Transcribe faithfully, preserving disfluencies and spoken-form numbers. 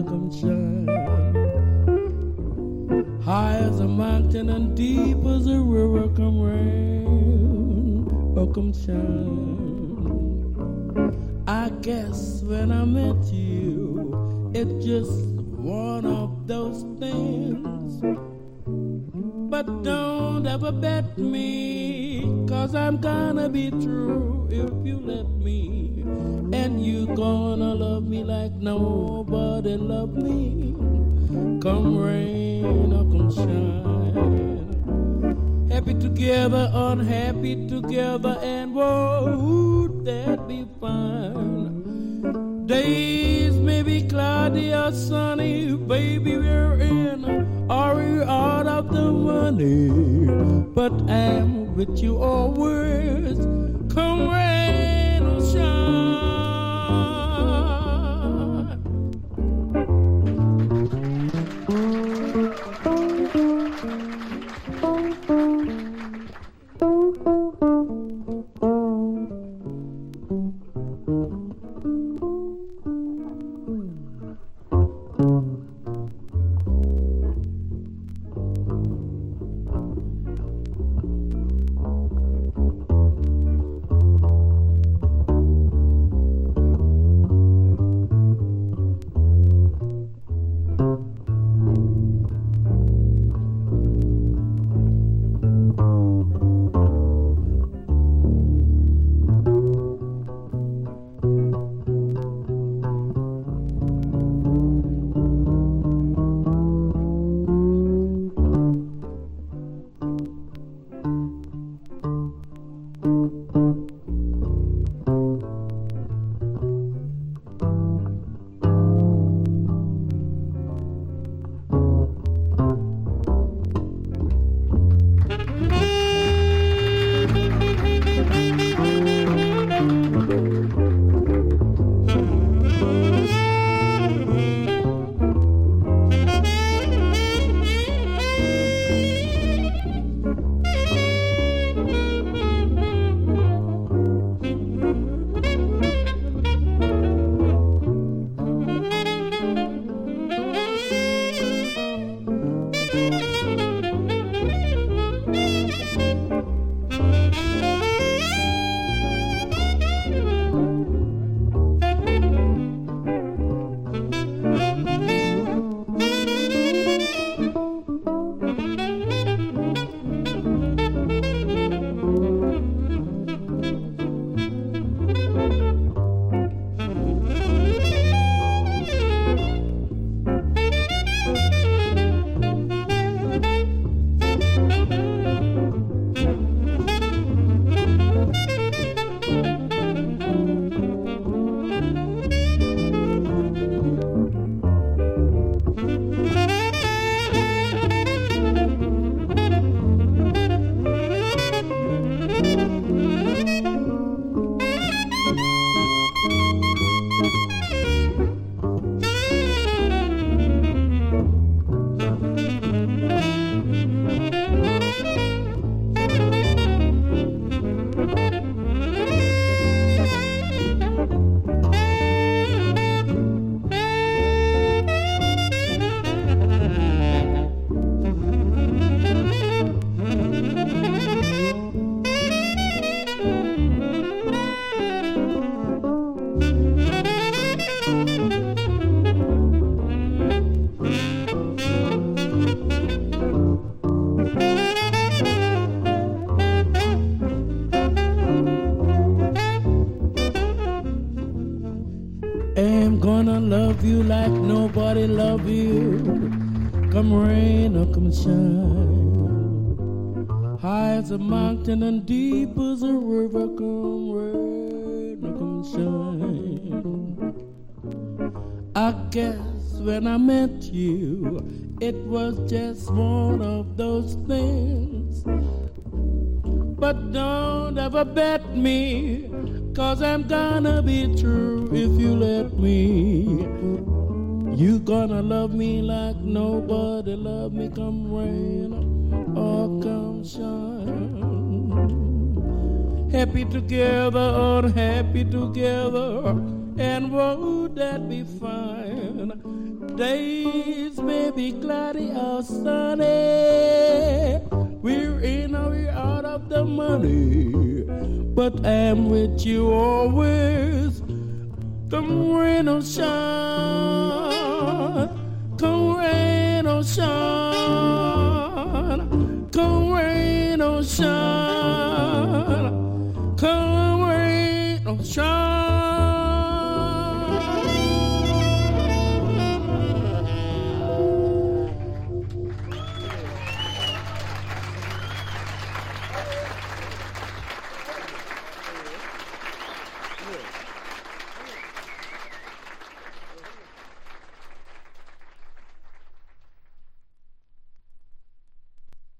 come shine. High as a mountain and deep as a river, come rain or come shine. I guess when I met you, it's just one of those things. But don't ever bet me, 'cause I'm gonna be true if you let me. And you gonna love me like nobody loved me. Come rain or come shine. Happy together, unhappy together, and would that be fine? Days may be cloudy or sunny, baby, we're in, are we out of the money? But I'm with you always, come rain or shine. I'm gonna love you like nobody love you. Come rain or come shine. High as a mountain and deep as a river. Come rain or come shine. I guess when I met you, it was just one of those things. But don't ever bet me, 'cause I'm gonna be true if you let me. You gonna love me like nobody loved me. Come rain or come shine. Happy together, unhappy together, and won't that be fine? days may be cloudy or sunny. We're in or we're out of the money, but I'm with you always. Come rain or shine, come rain or shine, come rain or shine.